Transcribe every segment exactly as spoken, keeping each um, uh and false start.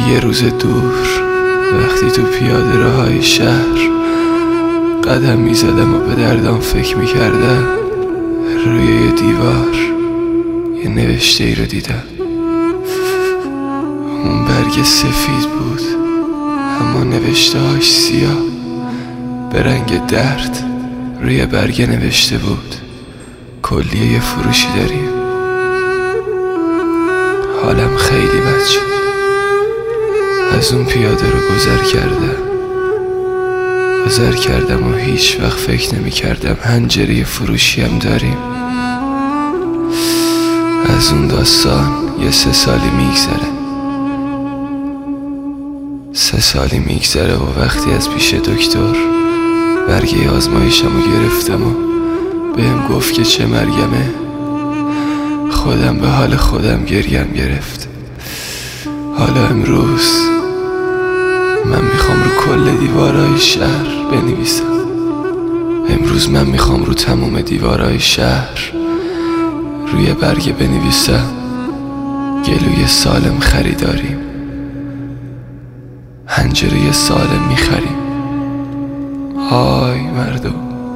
یه روز دور وقتی تو پیاده راهای شهر قدم میزدم و به دردام فکر میکردم، روی یه دیوار یه نوشته ای رو دیدم. اون برگ سفید بود اما نوشته هاش سیاه، به رنگ درد. روی برگ نوشته بود کلیه یه فروشی داریم. حالم خیلی بد شد. از اون پیاده رو گذر کردم گذر کردم و هیچ وقت فکر نمی کردم هنجره فروشی هم داریم. از اون داستان یه سه سالی میگذره سه سالی میگذره و وقتی از پیش دکتر برگه آزمایشم رو گرفتم و بهم گفت که چه مرگمه، خودم به حال خودم گریم گرفت. حالا امروز من میخوام رو کل دیوارهای شهر بنویسم. امروز من میخوام رو تمام دیوارهای شهر روی برگه بنویسم گلوی سالم خریداریم، هنجره سالم میخریم. آی مردم،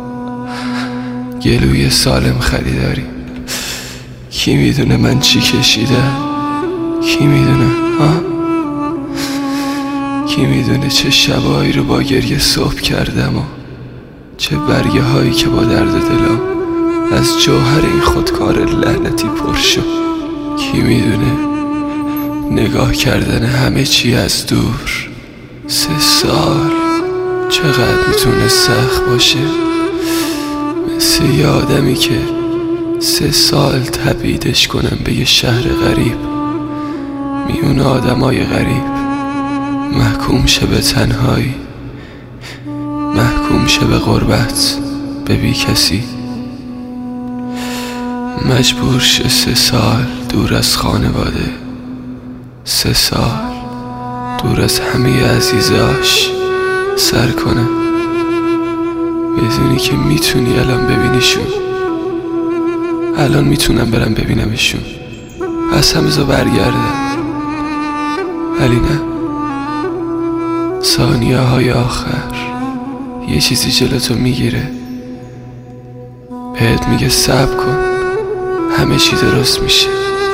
گلوی سالم خریداریم. کی میدونه من چی کشیدم؟ کی میدونه؟ ها؟ کی میدونه چه شبایی رو با گریه صبح کردم و چه برگه هایی که با درد دلم از جوهر این خودکار لعنتی پر شد. کی میدونه نگاه کردن همه چی از دور سه سال چقدر میتونه سخت باشه. مثل یه آدمی که سه سال تبعیدش کنم به یه شهر غریب، میون آدمای غریب، محکوم شه به تنهایی، محکوم شه به غربت، به بی کسی. مجبور شه سه سال دور از خانواده، سه سال دور از همه عزیزاش سر کنه. بدونی که میتونی الان ببینیشون، الان میتونم برم ببینمشون، از همزا برگردم، ولی نه. ثانیه های آخر یه چیزی جلوتو میگیره، بهت میگه صبر کن، همه چی درست میشه،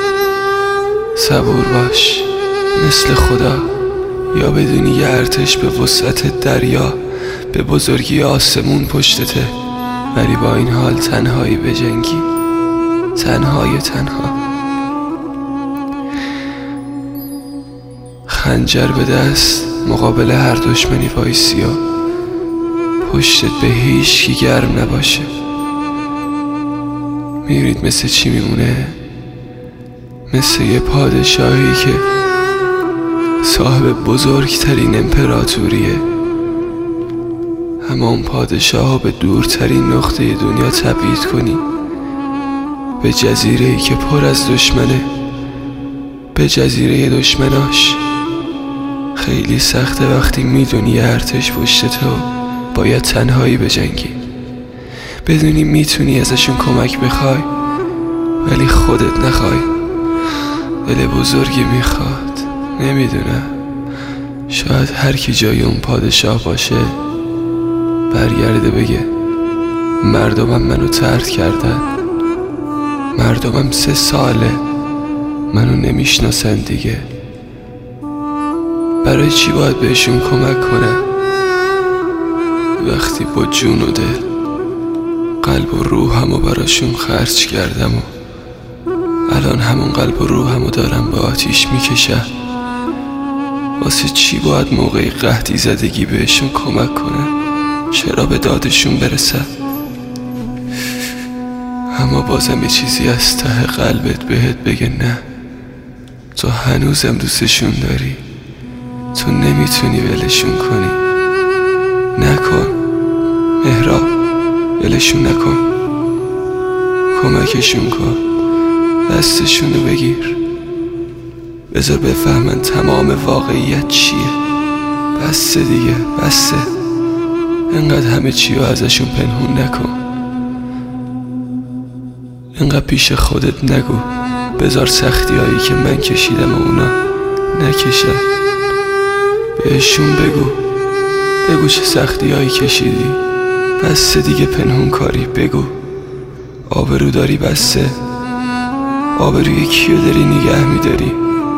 صبور باش مثل خدا. یا بدونی یه ارتش به وسعت دریا به بزرگی آسمون پشتته، ولی با این حال تنهایی بجنگی، تنهای تنها، خنجر به دست مقابل هر دشمنی وایسی و پشتت به هیچ کی گرم نباشه. میرید مثل چی میمونه؟ مثل یه پادشاهی که صاحب بزرگترین امپراتوریه، اما اون پادشاه ها به دورترین نقطه دنیا تبعید کنی، به جزیره‌ای که پر از دشمنه، به جزیره دشمناش. خیلی سخته وقتی میدونی یه ارتش پشتت و باید تنهایی بجنگی، بدونی میتونی ازشون کمک بخوای ولی خودت نخوای. دل بزرگی میخواد. نمیدونم، شاید هر کی جای اون پادشاه باشه برگرده بگه مردمم منو طرد کردن، مردمم سه ساله منو نمیشناسن دیگه، برای چی باید بهشون کمک کنم وقتی با جون و دل قلب و روحمو براشون خرج کردم و الان همون قلب و روحمو دارم به آتیش میکشم. واسه چی باید موقعی قحطی زدگی بهشون کمک کنم؟ چرا به دادشون برسم؟ اما بازم یه چیزی از ته قلبت بهت بگه نه، تو هنوزم دوستشون داری، تو نمیتونی ولشون کنی. نکن مهراب، ولشون نکن، کمکشون کن، دستشون رو بگیر، بذار بفهمن تمام واقعیت چیه. بسه دیگه، بسه، انقدر همه چی رو ازشون پنهون نکن، انقدر پیش خودت نگو، بذار سختی هایی که من کشیدم و اونا نکشن. بهشون بگو بگو چه سختی هایی کشیدی، بسه دیگه پنهون کاری، بگو آبرو داری، بسه آبروی کیو داری نگه میداری؟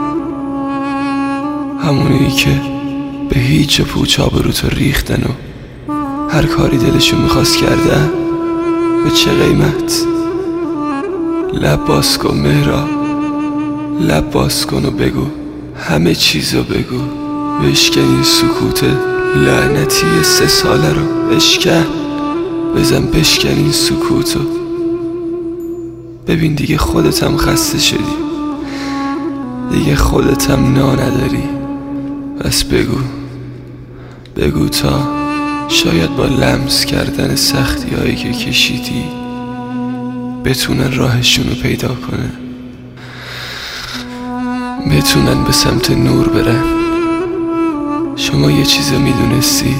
همونی که به هیچ پوچ آبرو تو ریختن و هر کاری دلشون میخواست کردن. به چه قیمت؟ لب باز کن مهراب، لب باز کن و بگو، همه چیزو بگو. بشکن این سکوت لعنتی سه ساله رو، بشکن، بزن بشکن این سکوتو. ببین دیگه خودتم خسته شدی، دیگه خودتم نا نداری. بس بگو بگو تا شاید با لمس کردن سختی هایی که کشیدی بتونن راهشونو پیدا کنن، بتونن به سمت نور برن. شما یه چیزو میدونستی؟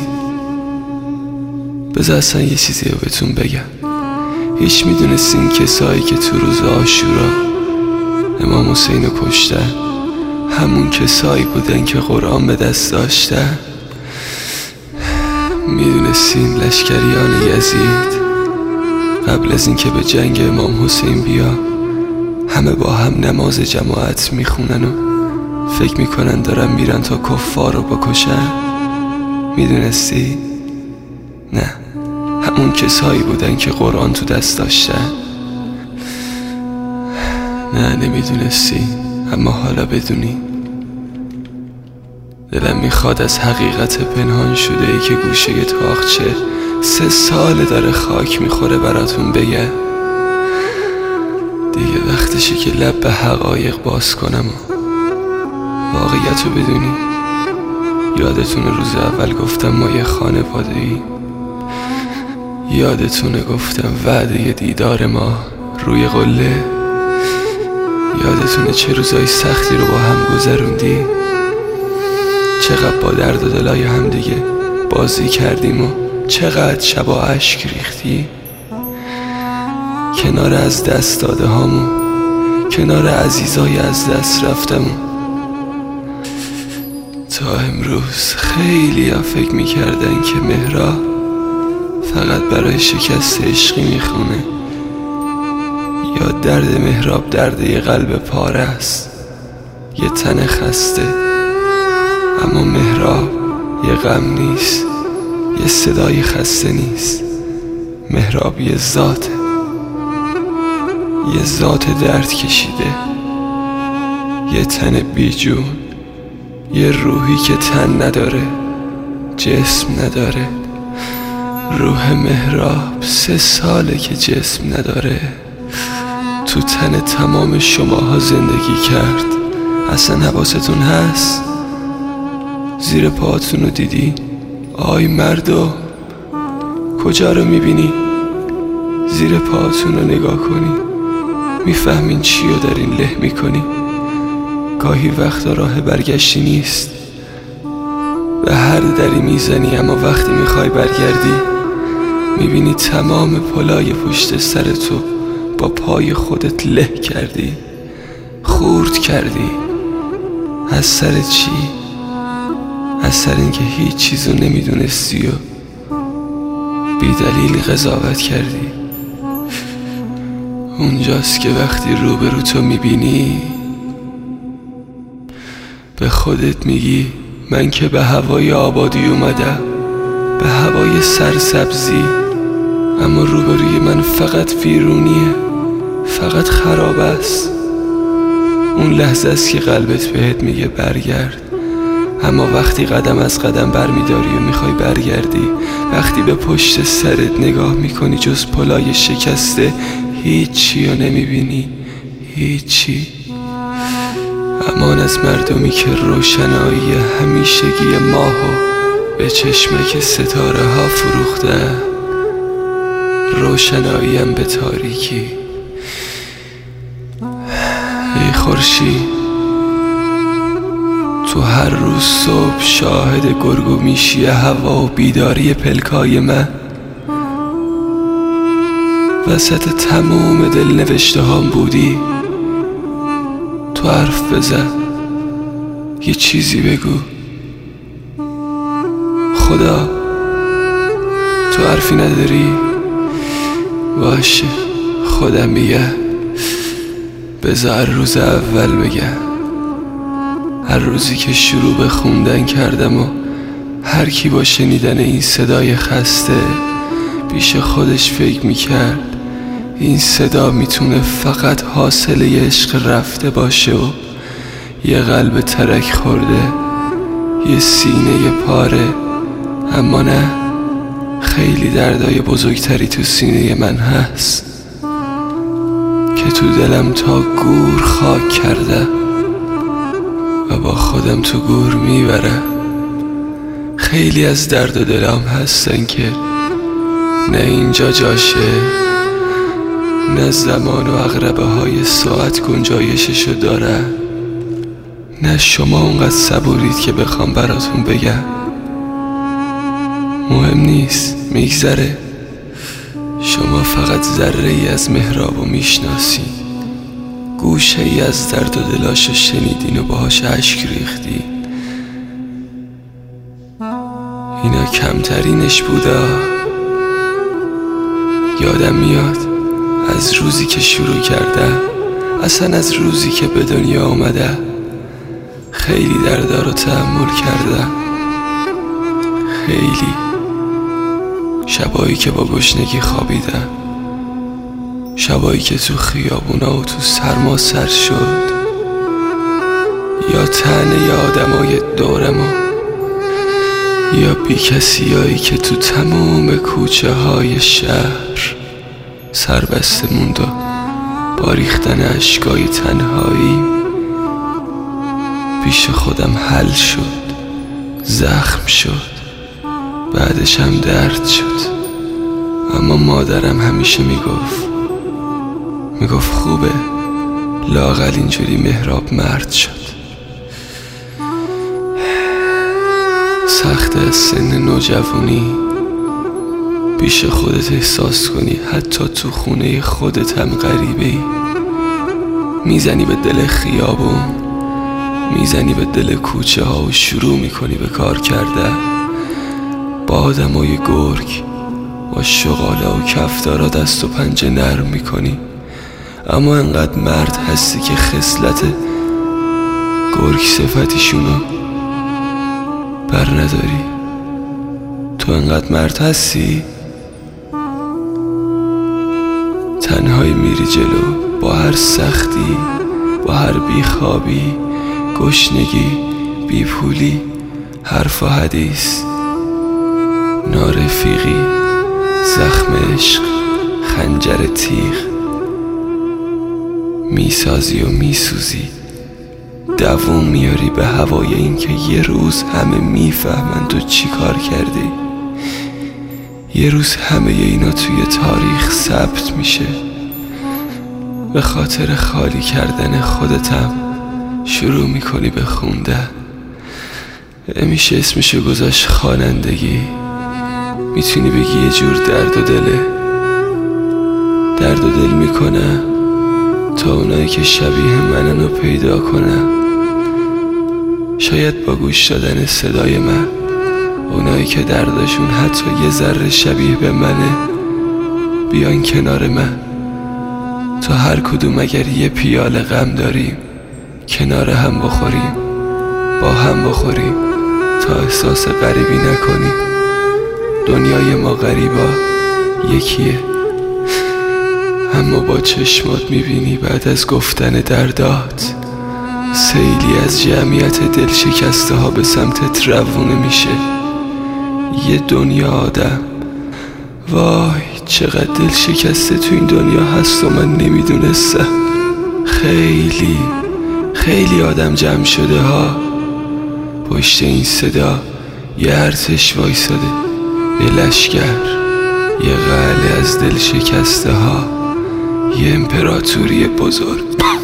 بذار اصلا یه چیزی رو بهتون بگم. هیچ میدونستین کسایی که تو روز عاشورا امام حسین رو کشتن همون کسایی بودن که قرآن به دست داشتن؟ میدونستین لشکریان یزید قبل از اینکه به جنگ امام حسین بیا همه با هم نماز جماعت میخونن و فکر میکنن دارن میرن تا کفار رو بکشن؟ میدونستی؟ نه، همون کسایی بودن که قرآن تو دست داشتن. نه نمیدونستی، اما حالا بدونی. دلم میخواد از حقیقت پنهان شده ای که گوشه تاقچه سه سال داره خاک میخوره براتون بگه. دیگه وقتشه که لب به حقایق باز کنم و واقعیتو بدونی. یادتونه روز اول گفتم ما یه خانواده ای؟ یادتونه گفتم وعده دیدار ما روی قله؟ یادتونه چه روزای سختی رو با هم گذروندی؟ چقدر با درد و دلای هم دیگه بازی کردیم و چقدر شبا اشک ریختی کنار از دست داده هامون، کنار عزیزای از دست رفتمون. تا امروز خیلی ها فکر میکردن که مهراب فقط برای شکست عشقی میخونه، یا درد مهراب درد یه قلب پاره است، یه تن خسته. اما مهراب یه غم نیست، یه صدای خسته نیست. مهراب یه ذاته، یه ذات درد کشیده، یه تن بیجون، یه روحی که تن نداره، جسم نداره. روح مهراب سه ساله که جسم نداره، تو تن تمام شماها زندگی کرد. اصلا حواستون هست؟ زیر پاهاتون رو دیدی؟ آی مردم کجا رو میبینی؟ زیر پاهاتون رو نگاه کنی میفهمین چی رو دارین له میکنی. گاهی وقتا راه برگشتی نیست، به هر دری میزنی اما وقتی میخوای برگردی میبینی تمام پلای پشت سر تو با پای خودت له کردی، خورد کردی. از سر چی؟ از سر اینکه هیچ چیزو نمیدونستی و بی دلیل قضاوت کردی. اونجاست که وقتی روبرو تو میبینی به خودت میگی من که به هوای آبادی اومدم، به هوای سرسبزی، اما روبروی من فقط ویرونیه، فقط خراب است. اون لحظه است که قلبت بهت میگه برگرد، اما وقتی قدم از قدم بر میداری و میخوای برگردی، وقتی به پشت سرت نگاه میکنی جز پلای شکسته هیچی رو نمیبینی، هیچی. امان از مردمی که روشنایی همیشگی ماهو به چشمک ستاره ها فروخته، روشناییم به تاریکی. ای خورشید تو هر روز صبح شاهد گرگ و میشی هوا و بیداری پلکای من. وسط تموم دل نوشته هام بودی، تو حرف بزن، یه چیزی بگو، خدا تو حرفی نداری؟ باشه خودم میگم. بذار روز اول بگم، هر روزی که شروع به خوندن کردم و هر کی با شنیدن این صدای خسته پیش خودش فکر میکرد این صدا میتونه فقط حاصله عشق رفته باشه و یه قلب ترک خورده، یه سینه پاره، اما نه، خیلی دردای بزرگتری تو سینه من هست که تو دلم تا گور خاک کرده و با خودم تو گور میبرم. خیلی از درد و دلام هستن که نه اینجا جاشه، نه زمان و عقربه های ساعت گنجایششو داره، نه شما اونقدر صبورید که بخوام براتون بگم. مهم نیست، میگذره. شما فقط ذره ای از مهرابو میشناسین، گوشه ای از درد و دلاشو شنیدین و باهاش اشک ریختین. اینا کمترینش بوده. یادم میاد از روزی که شروع کرده، اصلا از روزی که به دنیا آمده، خیلی دردا رو تحمل کردم. خیلی شبایی که با گشنگی خوابیدم، شبایی که تو خیابونا و تو سرما سر شد، یا طعنه آدمای دورما، یا بی کسی هایی که تو تمام کوچه های شهر سر بسته موند و با ریختن اشکای تنهایی پیش خودم حل شد، زخم شد، بعدش هم درد شد. اما مادرم همیشه میگفت میگفت خوبه، لااقل اینجوری مهراب مرد شد. سخت از سن نوجوانی پیش خودت احساس کنی حتی تو خونه خودت هم غریبه ای. میزنی به دل خیابون، میزنی به دل کوچه ها و شروع میکنی به کار کرده با آدمای گرگ، با شغاله و کفتارا دست و پنجه نرم میکنی. اما انقدر مرد هستی که خصلت گرگ صفتیشونو بر نداری. تو انقدر مرد هستی تنهایی میری جلو، با هر سختی، با هر بیخوابی، گشنگی، بیپولی، حرف و حدیث، نارفیقی، زخم عشق، خنجر تیغ، میسازی و میسوزی، دووم میاری به هوای این که یه روز همه میفهمن تو چی کار کردی. یه روز همه اینا توی تاریخ ثبت میشه. به خاطر خالی کردن خودتم شروع میکنی به خوندن. میشه اسمشو گذاشت خوانندگی. میتونی بگی یه جور درد و دله. درد و دل میکنم تا اونایی که شبیه منن رو پیدا کنم. شاید با گوش دادن صدای من اونایی که دردشون حتی یه ذره شبیه به منه بیان کنار من، تا هر کدوم اگر یه پیاله غم داریم کنار هم بخوریم، با هم بخوریم تا احساس غریبی نکنیم. دنیای ما غریبا یکیه، اما با چشمات میبینی بعد از گفتن دردات سیلی از جمعیت دل شکسته ها به سمتت روونه میشه. یه دنیا آدم، وای چقدر دل شکسته تو این دنیا هست و من نمیدونستم. خیلی خیلی آدم جمع شده ها. پشت این صدا یه ارتش وایساده، یه لشکر، یه قلعه از دل شکسته ها، یه امپراتوری بزرگ.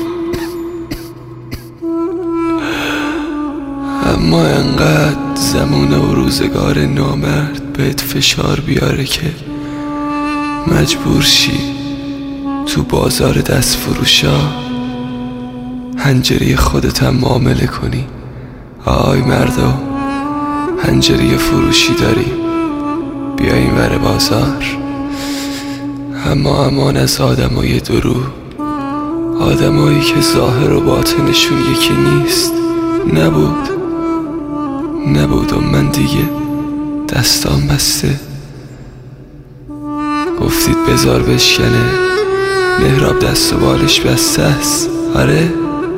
اما انقدر زمان و روزگار نامرد بهت فشار بیاره که مجبور شی تو بازار دست فروشا هنجره خودت هم معامله کنی. آی مردم، پنجره فروشی داریم، بیا این ور بازار. اما امان از آدمای درو، آدمایی که ظاهر و باطنشون یکی نیست. نبود نبود و من دیگه دستام بسته. گفتید بذار بشکنه، مهراب دست و بالش بسته است. آره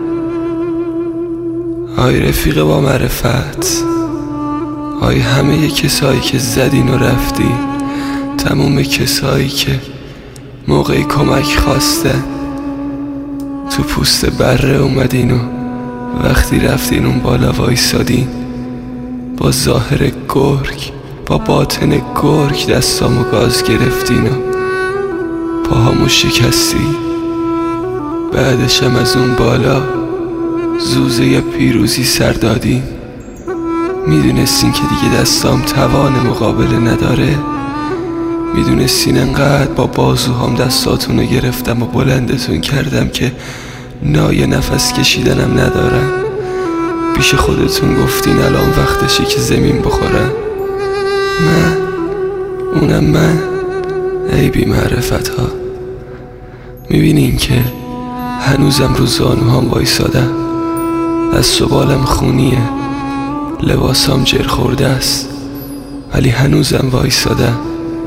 آی رفیق با معرفت، آی همه کسایی که زدین و رفتین، تموم کسایی که موقع کمک خواستن تو پوست بره اومدین و وقتی رفتین اون بالا وایسادین با ظاهر گرگ با باطن گرگ دستامو گاز گرفتین و پاهامو شکستی. بعدشم از اون بالا زوزه پیروزی سر دادین. میدونستین که دیگه دستام توان مقابله نداره، میدونستین انقدر با بازوهام دستاتونو گرفتم و بلندتون کردم که نای نفس کشیدنم ندارم. پیش خودتون گفتین الان وقتشه که زمین بخورم. من اونم من، ای بی معرفت ها. میبینین که هنوزم رو زانوهام وایسادم، دست و بالم خونیه، لباسام جر خورده است، ولی هنوزم وایسادم.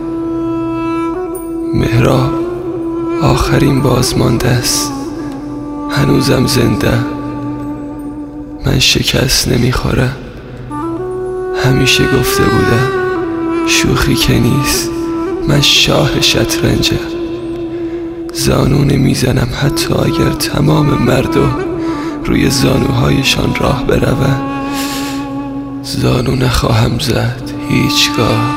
مهراب آخرین بازمانده است، هنوزم زنده. من شکست نمیخورم. همیشه گفته بودم شوخی که نیست، من شاه شطرنجم. زانو نمیزنم حتی اگر تمام مردم روی زانوهایشان راه بروند. زانو نخواهم زد هیچگاه،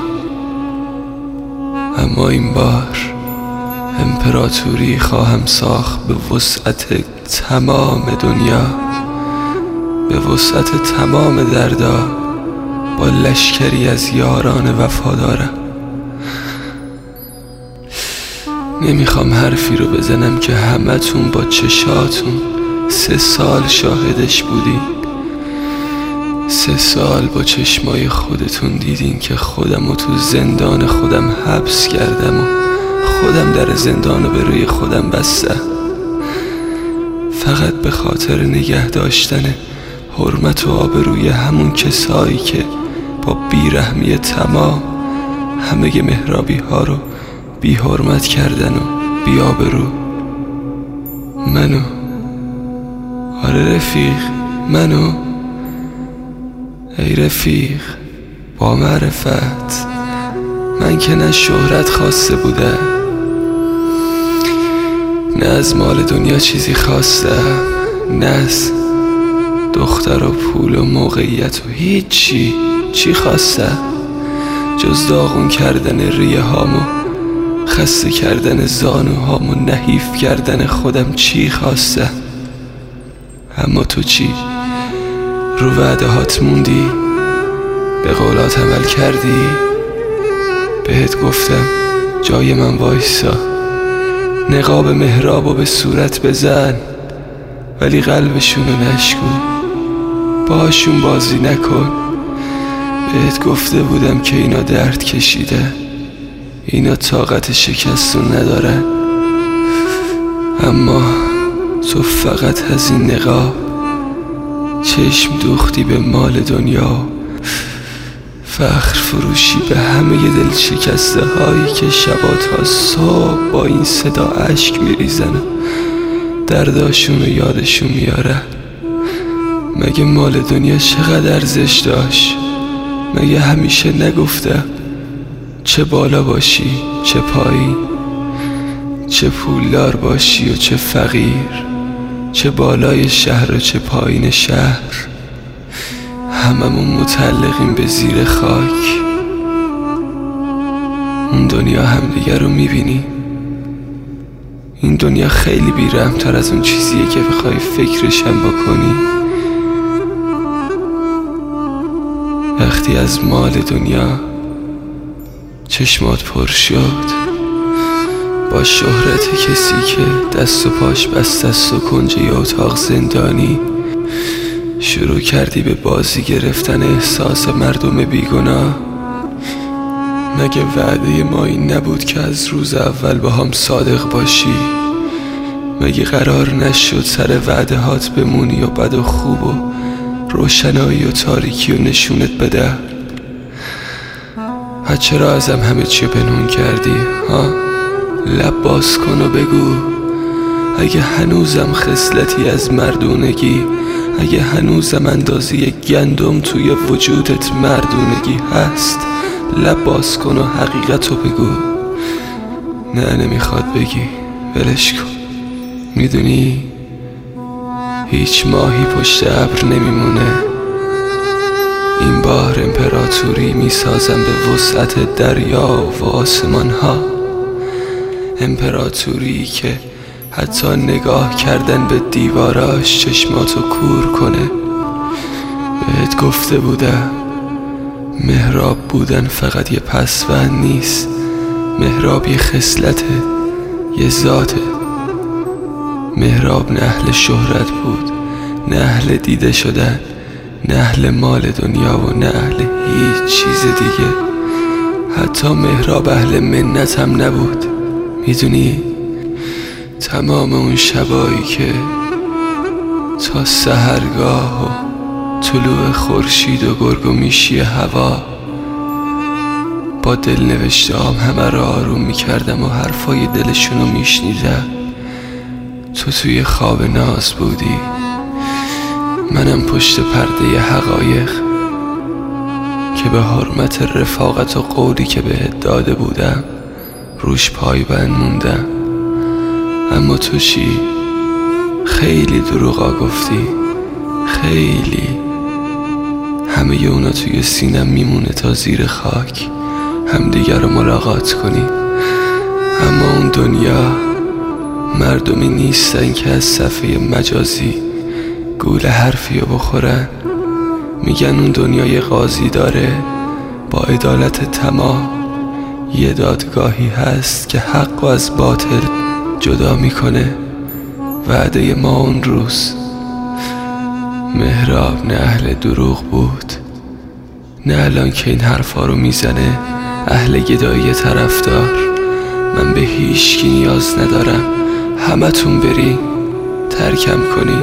اما این بار امپراتوری خواهم ساخت به وسعت تمام دنیا، به وسعت تمام دردا، با لشکری از یاران وفادارم. نمیخوام حرفی رو بزنم که همتون با چشاتون سه سال شاهدش بودین. سه سال با چشمای خودتون دیدین که خودم رو تو زندان خودم حبس کردم و خودم در زندان رو به روی خودم بستم، فقط به خاطر نگه داشتن حرمت و آبروی همون کسایی که با بیرحمی تمام همه مهرابی ها رو بی حرمت کردن و بی آبرو. منو، آره رفیق، منو. ای رفیق با معرفت، من که نه شهرت خواسته بودم، نه از مال دنیا چیزی خواستم، نه از دختر و پول و موقعیت و هیچی. چی خواستم جز داغون کردن ریه هامو، خسته کردن زانوهامو، نحیف کردن خودم؟ چی خواستم؟ اما تو چی؟ رو وعده هات موندی؟ به قولات عمل کردی؟ بهت گفتم جای من وایسا، نقاب مهرابو به صورت بزن، ولی قلبشونو نشکن، باشون بازی نکن. بهت گفته بودم که اینا درد کشیده، اینا طاقت شکستون ندارن، اما تو فقط از این نقاب چشم دوختی به مال دنیا، فخر فروشی به همه دل شکسته هایی که شبا تا صبح با این صدا اشک میریزن و درداشون و یادشون میارن. مگه مال دنیا چقدر ارزش داشت؟ مگه همیشه نگفتم چه بالا باشی چه پایین، چه پولدار باشی و چه فقیر، چه بالای شهر و چه پایین شهر، هممون متعلقیم به زیر خاک. اون دنیا همدیگر رو میبینی؟ این دنیا خیلی بی‌رحم‌تر از اون چیزیه که بخوای فکرشم بکنی. وقتی از مال دنیا چشمات پر شد با شهرت کسی که دست و پاش بسته است و کنج یه اتاق زندانی، شروع کردی به بازی گرفتن احساس مردم بیگناه. مگه وعده ما این نبود که از روز اول با هم صادق باشی؟ مگه قرار نشد سر وعده هات بمونی و بد و خوب و روشنایی و تاریکی و نشونت بده؟ ها چرا ازم همه چی پنهون کردی؟ ها لب باز کن و بگو. اگه هنوزم خصلتی از مردونگی، اگه هنوزم اندازه یک گندم توی وجودت مردونگی هست، لب باز کن و حقیقتو بگو. نه نمیخواد بگی، ولش کن. میدونی هیچ ماهی پشت ابر نمیمونه. این بار امپراتوری میسازم به وسعت دریا و آسمان ها. امپراتوری که حتی نگاه کردن به دیواراش چشماتو کور کنه. بهت گفته بودم محراب بودن فقط یه پسوند نیست. محراب یه خصلته، یه ذاته. محراب نه اهل شهرت بود، نه اهل دیده شدن، نه اهل مال دنیا و نه اهل هیچ چیز دیگه. حتی محراب اهل منت هم نبود. میدونی تمام اون شبایی که تا سحرگاه و طلوع خورشید و گرگ و میشی هوا با دل نوشته‌ام همه را آروم میکردم و حرفای دلشونو میشنیدم. تو توی خواب ناز بودی، منم پشت پرده حقایق که به حرمت رفاقت و قولی که بهت داده بودم روش پایبند موندم. اما تو چی؟ خیلی دروغا گفتی، خیلی. همه اونا توی سینم میمونه تا زیر خاک همدیگر رو ملاقات کنی. اما اون دنیا مردمی نیستن که از صفحه مجازی گول حرفی رو بخورن. میگن اون دنیا یه قاضی داره با عدالت تمام، یه دادگاهی هست که حق و از باطل جدا میکنه. وعده ما اون روز محراب نه اهل دروغ بود، نه الان که این حرفا رو میزنه اهل گدایی طرفدار. من به هیچ کی نیاز ندارم، همه تون برین ترکم کنین.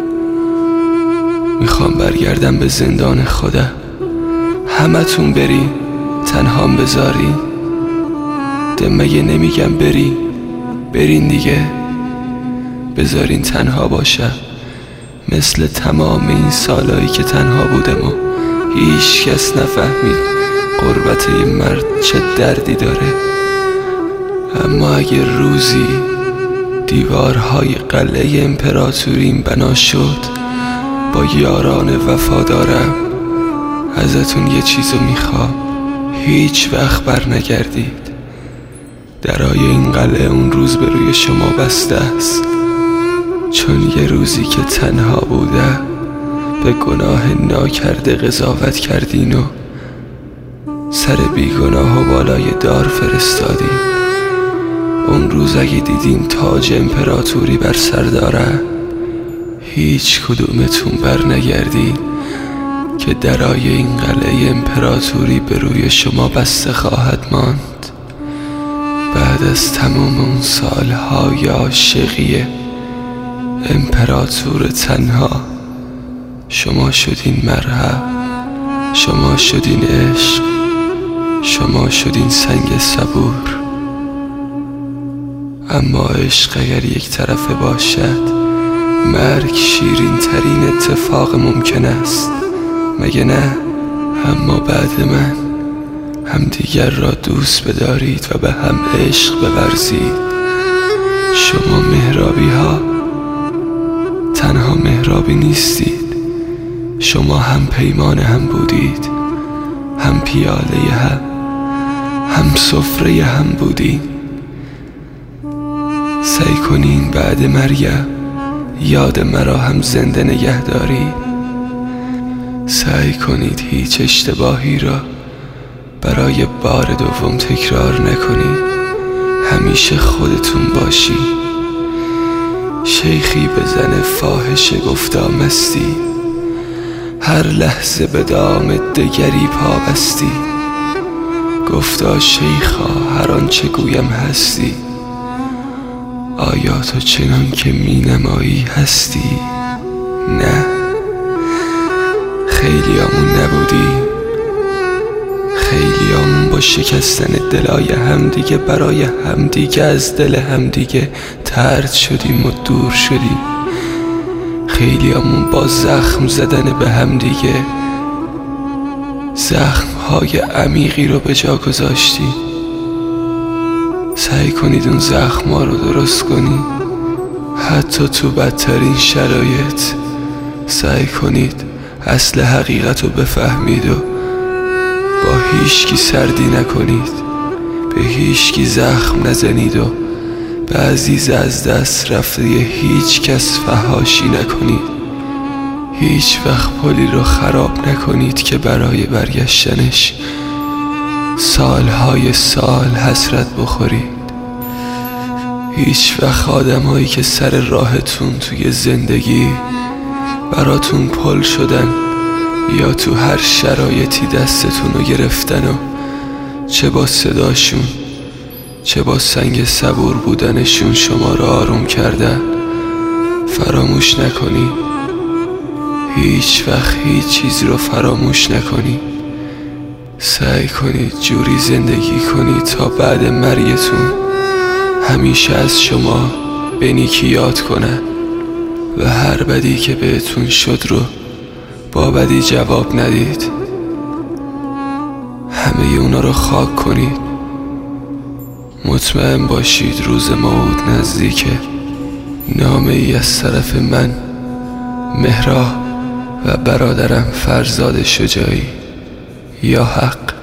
میخوام برگردم به زندان خودم، همه تون برین تنهام بذارین. مگه نمیگم برین؟ برین دیگه، بذارین تنها باشم مثل تمام این سالایی که تنها بودم و هیچ کس نفهمید غربت این مرد چه دردی داره. اما اگه روزی دیوارهای قلعه امپراتوریم بنا شد با یاران وفادارم، ازتون یه چیزو میخوام، هیچ وقت بر نگردید. درای این قلعه اون روز به روی شما بسته است، چون یه روزی که تنها بودم به گناه ناکرده قضاوت کردین و سر بیگناه و بالای دار فرستادین. اون روز اگه دیدین تاج امپراتوری بر سر دارم، هیچ کدومتون بر نگردین که درای این قلعه امپراتوری به روی شما بسته خواهد ماند. بعد از تمام اون سالهای عاشقی امپراتور تنها، شما شدین مرهم، شما شدین عشق، شما شدین سنگ صبور. اما عشق اگر یک طرفه باشد، مرگ شیرین ترین اتفاق ممکن است، مگه نه؟ اما بعد من همدیگر را دوست بدارید و به هم عشق بورزید. شما محرابی ها تنها محرابی نیستید، شما هم پیمان هم بودید، هم پیاله هم، هم سفره هم بودید. سعی کنین بعد مرگم یاد مرا هم زنده نگه دارید. سعی کنید هیچ اشتباهی را برای بار دوم تکرار نکنید. همیشه خودتون باشید. شیخی به زن فاحشه گفتا مستی، هر لحظه به دام دگری پا بستی. گفتا شیخا هر آنچه گویم هستی، آیا تو چنان که می نمایی هستی؟ نه، خیلیامون نبودی، خیلیامون با شکستن دلای همدیگه برای همدیگه از دل همدیگه طرد شدیم و دور شدیم. خیلیامون با زخم زدن به همدیگه زخم‌های عمیقی رو به جا گذاشتیم. سعی کنید اون زخم‌ها رو درست کنید، حتی تو بدترین شرایط. سعی کنید اصل حقیقت رو بفهمید و با هیچکی سردی نکنید، به هیچکی زخم نزنید و به عزیز از دست رفته هیچ کس فحاشی نکنید. هیچ وقت پلی رو خراب نکنید که برای برگشتنش سالهای سال حسرت بخورید. هیچ وقت آدم هایی که سر راهتون توی زندگی براتون پل شدن یا تو هر شرایطی دستتون رو گرفتن و چه با صداشون چه با سنگ صبور بودنشون شما رو آروم کردن، فراموش نکنید. هیچ وقت هیچ چیز رو فراموش نکنید. سعی کنید جوری زندگی کنید تا بعد مرگتون همیشه از شما به نیکی یاد کنن و هر بدی که بهتون شد رو با بدی جواب ندید. همه اونا رو خاک کنید. مطمئن باشید روز موعود نزدیکه. نامه ای از طرف من، مهرا و برادرم فرزاد شجاعی. یا حق.